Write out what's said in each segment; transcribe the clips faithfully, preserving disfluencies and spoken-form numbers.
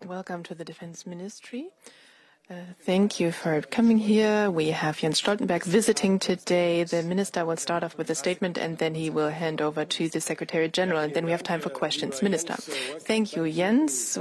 Welcome to the Defense Ministry. Uh, thank you for coming here. We have Jens Stoltenberg visiting today. The minister will start off with a statement and then he will hand over to the Secretary General, and then we have time for questions. Minister. Thank you, Jens.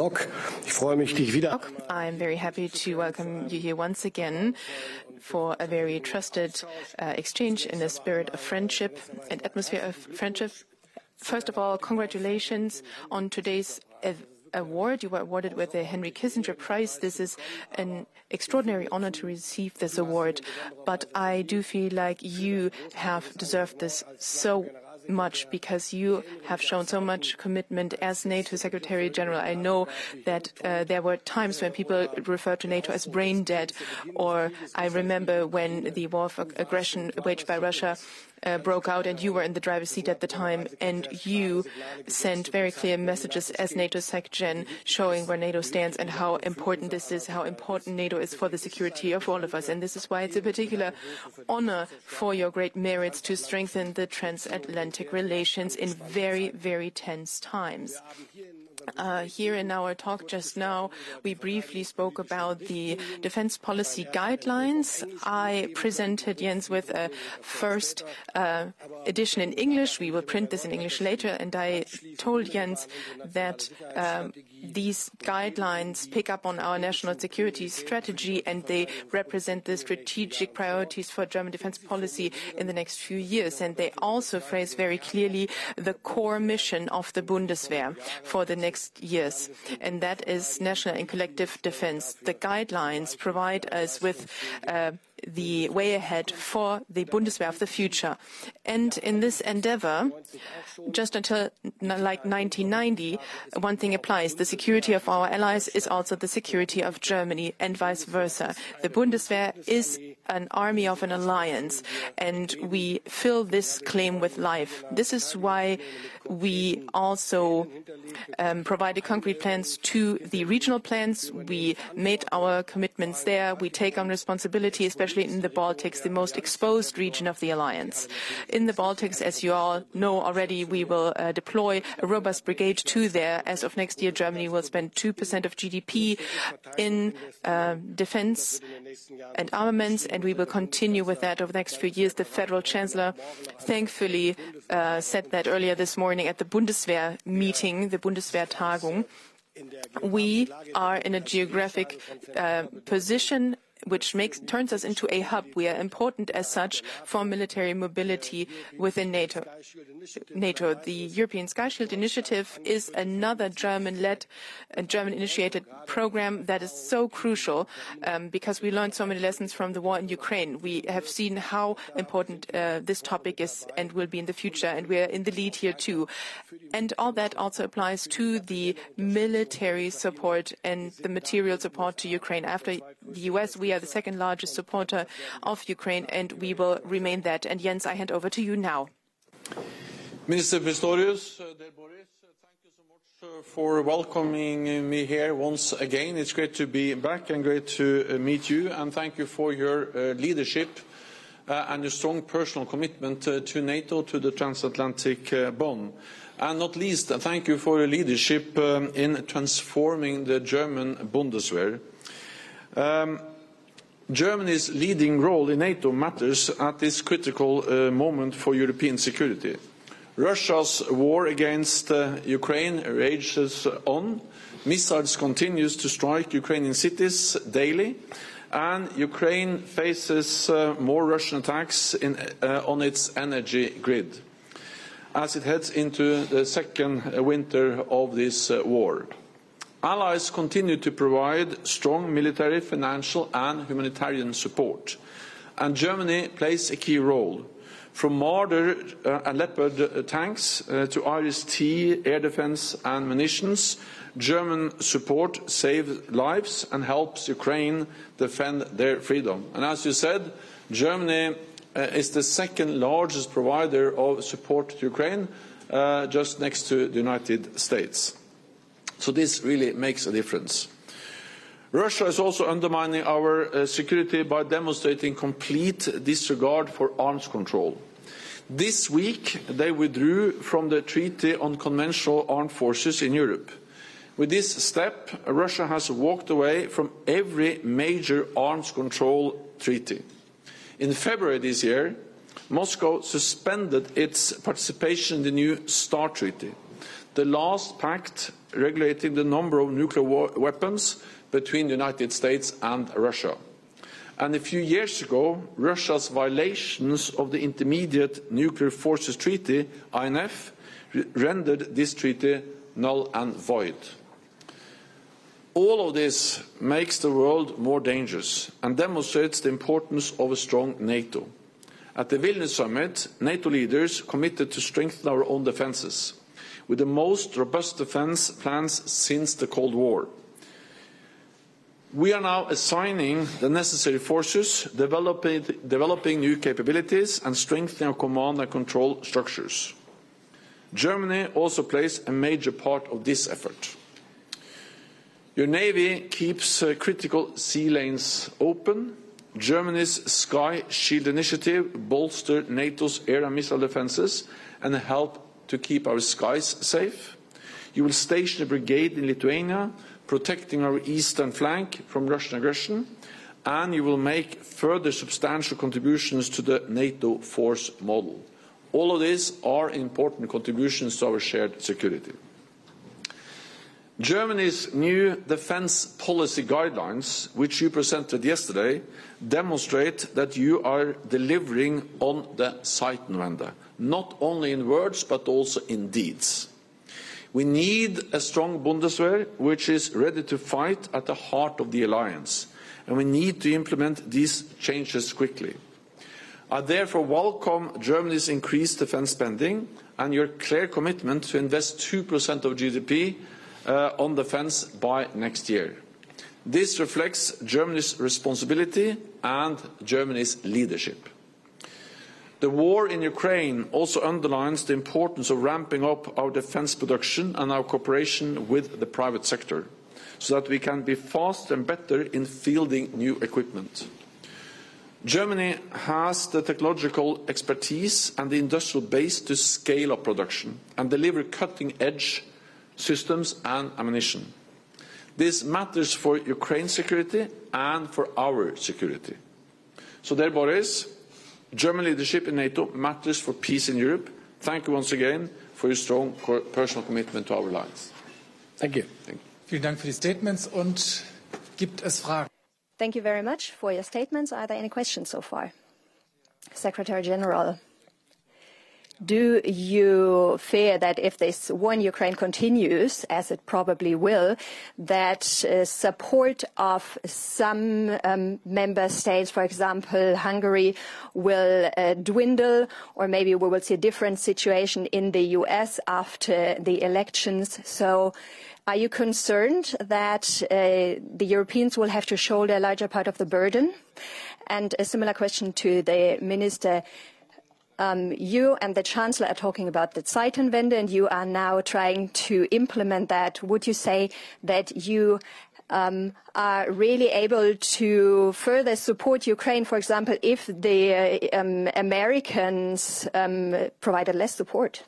I'm very happy to welcome you here once again for a very trusted uh, exchange in a spirit of friendship and atmosphere of friendship. First of all, congratulations on today's event. Award. You were awarded with the Henry Kissinger Prize. This is an extraordinary honor to receive this award, but I do feel like you have deserved this so much because you have shown so much commitment as NATO Secretary General. I know that uh, there were times when people referred to NATO as brain dead, or I remember when the war of aggression waged by Russia Uh, broke out and you were in the driver's seat at the time, and you sent very clear messages as NATO SecGen showing where NATO stands and how important this is, how important NATO is for the security of all of us. And this is why it's a particular honor for your great merits to strengthen the transatlantic relations in very, very tense times. Uh, here in our talk just now, we briefly spoke about the defense policy guidelines. I presented Jens with a first uh, edition in English. We will print this in English later. And I told Jens that um, these guidelines pick up on our national security strategy, and they represent the strategic priorities for German defense policy in the next few years. And they also phrase very clearly the core mission of the Bundeswehr for the next years, and that is national and collective defense. The guidelines provide us with uh, the way ahead for the Bundeswehr of the future. And in this endeavor, just until like nineteen ninety, one thing applies. The security of our allies is also the security of Germany, and vice versa. The Bundeswehr is an army of an alliance, and we fill this claim with life. This is why we also um, provided concrete plans to the regional plans. We made our commitments there. We take on responsibility, especially in the Baltics, the most exposed region of the alliance. In the Baltics, as you all know already, we will uh, deploy a robust brigade to there. As of next year, Germany will spend two percent of G D P in uh, defense and armaments, and we will continue with that over the next few years. The Federal Chancellor thankfully uh, said that earlier this morning at the Bundeswehr meeting, the Bundeswehr-Tagung. We are in a geographic uh, position which makes turns us into a hub. We are important as such for military mobility within NATO. NATO. The European Sky Shield Initiative is another German-led, uh, German-initiated program that is so crucial um, because we learned so many lessons from the war in Ukraine. We have seen how important uh, this topic is and will be in the future, and we are in the lead here too. And all that also applies to the military support and the material support to Ukraine. After the U S, we are the second largest supporter of Ukraine, and we will remain that. And Jens, I hand over to you now. Minister Pistorius, uh, dear Boris, uh, thank you so much uh, for welcoming me here once again. It's great to be back and great to uh, meet you, and thank you for your uh, leadership uh, and your strong personal commitment uh, to NATO, to the transatlantic uh, bond. And not least, uh, thank you for your leadership um, in transforming the German Bundeswehr. Um, Germany's leading role in NATO matters at this critical uh, moment for European security. Russia's war against uh, Ukraine rages on. Missiles continue to strike Ukrainian cities daily, and Ukraine faces uh, more Russian attacks in, uh, on its energy grid as it heads into the second winter of this uh, war. Allies continue to provide strong military, financial and humanitarian support, and Germany plays a key role. From Marder uh, and Leopard uh, tanks uh, to Iris T air defense and munitions, German support saves lives and helps Ukraine defend their freedom. And as you said, Germany uh, is the second largest provider of support to Ukraine, uh, just next to the United States. So this really makes a difference. Russia is also undermining our uh, security by demonstrating complete disregard for arms control. This week, they withdrew from the Treaty on Conventional Armed Forces in Europe. With this step, Russia has walked away from every major arms control treaty. In February this year, Moscow suspended its participation in the new START treaty, the last pact regulating the number of nuclear weapons between the United States and Russia. And a few years ago, Russia's violations of the Intermediate Nuclear Forces Treaty, I N F, rendered this treaty null and void. All of this makes the world more dangerous and demonstrates the importance of a strong NATO. At the Vilnius summit, NATO leaders committed to strengthen our own defences, with the most robust defence plans since the Cold War. We are now assigning the necessary forces, developing, developing new capabilities and strengthening our command and control structures. Germany also plays a major part of this effort. Your Navy keeps uh, critical sea lanes open. Germany's Sky Shield initiative bolsters NATO's air and missile defences and help to keep our skies safe. You will station a brigade in Lithuania, protecting our eastern flank from Russian aggression, and you will make further substantial contributions to the NATO force model. All of these are important contributions to our shared security. Germany's new defence policy guidelines, which you presented yesterday, demonstrate that you are delivering on the Zeitenwende, not only in words but also in deeds. We need a strong Bundeswehr which is ready to fight at the heart of the alliance, and we need to implement these changes quickly. I therefore welcome Germany's increased defence spending and your clear commitment to invest two percent of G D P uh, on defence by next year. This reflects Germany's responsibility and Germany's leadership. The war in Ukraine also underlines the importance of ramping up our defence production and our cooperation with the private sector, so that we can be faster and better in fielding new equipment. Germany has the technological expertise and the industrial base to scale up production and deliver cutting-edge systems and ammunition. This matters for Ukraine's security and for our security. So there, Boris, German leadership in NATO matters for peace in Europe. Thank you once again for your strong personal commitment to our alliance. Thank you. Thank you. Vielen Dank für die Statements. Und gibt es Fragen? Thank you very much for your statements. Are there any questions so far? Secretary General, do you fear that if this war in Ukraine continues, as it probably will, that uh, support of some um, member states, for example, Hungary, will uh, dwindle, or maybe we will see a different situation in the U S after the elections? So are you concerned that uh, the Europeans will have to shoulder a larger part of the burden? And a similar question to the Minister. Um, you and the Chancellor are talking about the Zeitenwende, and you are now trying to implement that. Would you say that you um, are really able to further support Ukraine, for example, if the uh, um, Americans um, provided less support?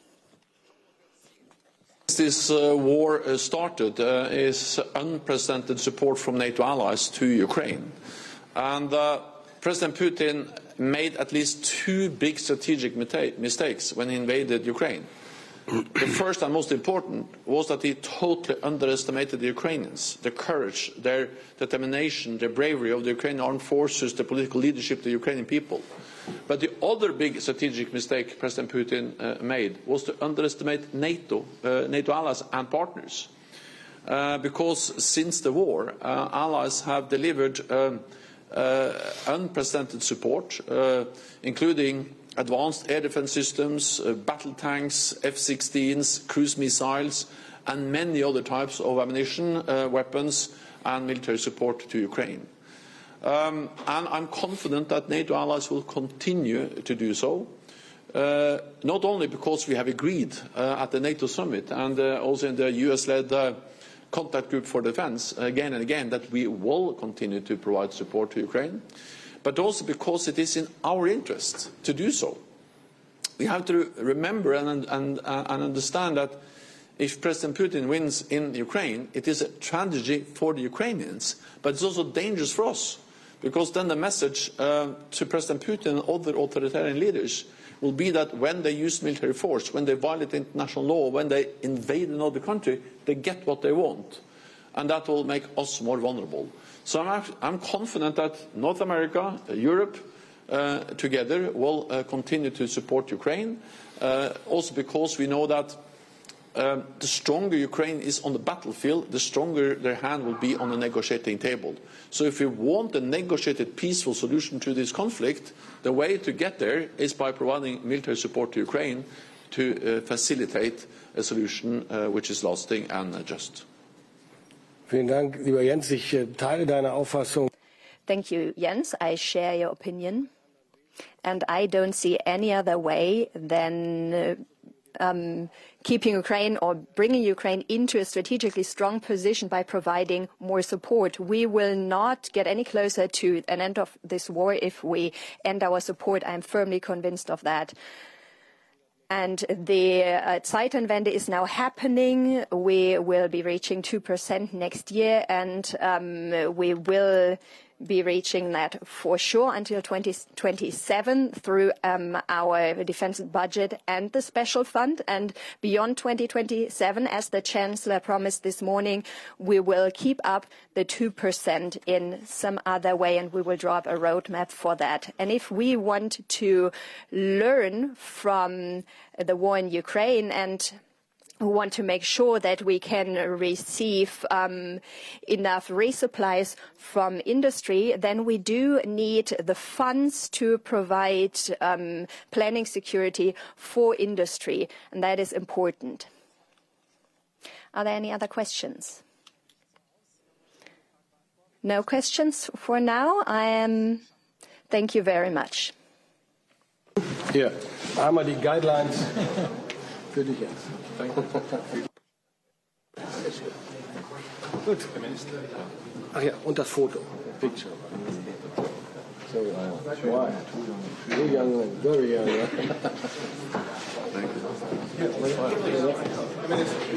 This uh, war uh, started uh, is unprecedented support from NATO allies to Ukraine. And uh, President Putin made at least two big strategic mistakes when he invaded Ukraine. The first and most important was that he totally underestimated the Ukrainians, their courage, their determination, their bravery of the Ukrainian armed forces, the political leadership, the Ukrainian people. But the other big strategic mistake President Putin uh, made was to underestimate NATO, uh, NATO allies and partners. Uh, because since the war, uh, allies have delivered um, Uh, unprecedented support, uh, including advanced air defense systems, uh, battle tanks, F sixteens, cruise missiles, and many other types of ammunition, uh, weapons, and military support to Ukraine. Um, and I'm confident that NATO allies will continue to do so, uh, not only because we have agreed uh, at the NATO summit and uh, also in the U S-led uh, contact group for defense again and again that we will continue to provide support to Ukraine, but also because it is in our interest to do so. We have to remember and, and, and understand that If President Putin wins in Ukraine, it is a tragedy for the Ukrainians, but it's also dangerous for us, because then the message uh, to President Putin and other authoritarian leaders will be that when they use military force, when they violate international law, when they invade another country, they get what they want. And that will make us more vulnerable. So I'm, I'm confident that North America, uh, Europe, uh, together will uh, continue to support Ukraine, uh, also because we know that um, the stronger Ukraine is on the battlefield, the stronger their hand will be on the negotiating table. So if we want a negotiated, peaceful solution to this conflict, the way to get there is by providing military support to Ukraine to uh, facilitate a solution uh, which is lasting and uh, just. Vielen Dank, lieber Jens. Ich äh, teile deine Auffassung. Thank you, Jens. I share your opinion. And I don't see any other way than uh, um, keeping Ukraine or bringing Ukraine into a strategically strong position by providing more support. We will not get any closer to an end of this war if we end our support. I'm firmly convinced of that. And the uh, Zeitenwende is now happening. We will be reaching two percent next year, and um, we will be reaching that for sure until twenty twenty-seven through um, our defense budget and the special fund. And beyond twenty twenty-seven, as the Chancellor promised this morning, we will keep up the two percent in some other way, and we will draw up a roadmap for that. And if we want to learn from the war in Ukraine and we want to make sure that we can receive um, enough resupplies from industry, then we do need the funds to provide um, planning security for industry, and that is important. Are there any other questions? No questions for now. I am. Thank you very much. Hier, einmal die Guidelines für dich jetzt. Gut. Ach ja, und das Foto. Picture. So, uh, wow. Very young, very young. Thank you.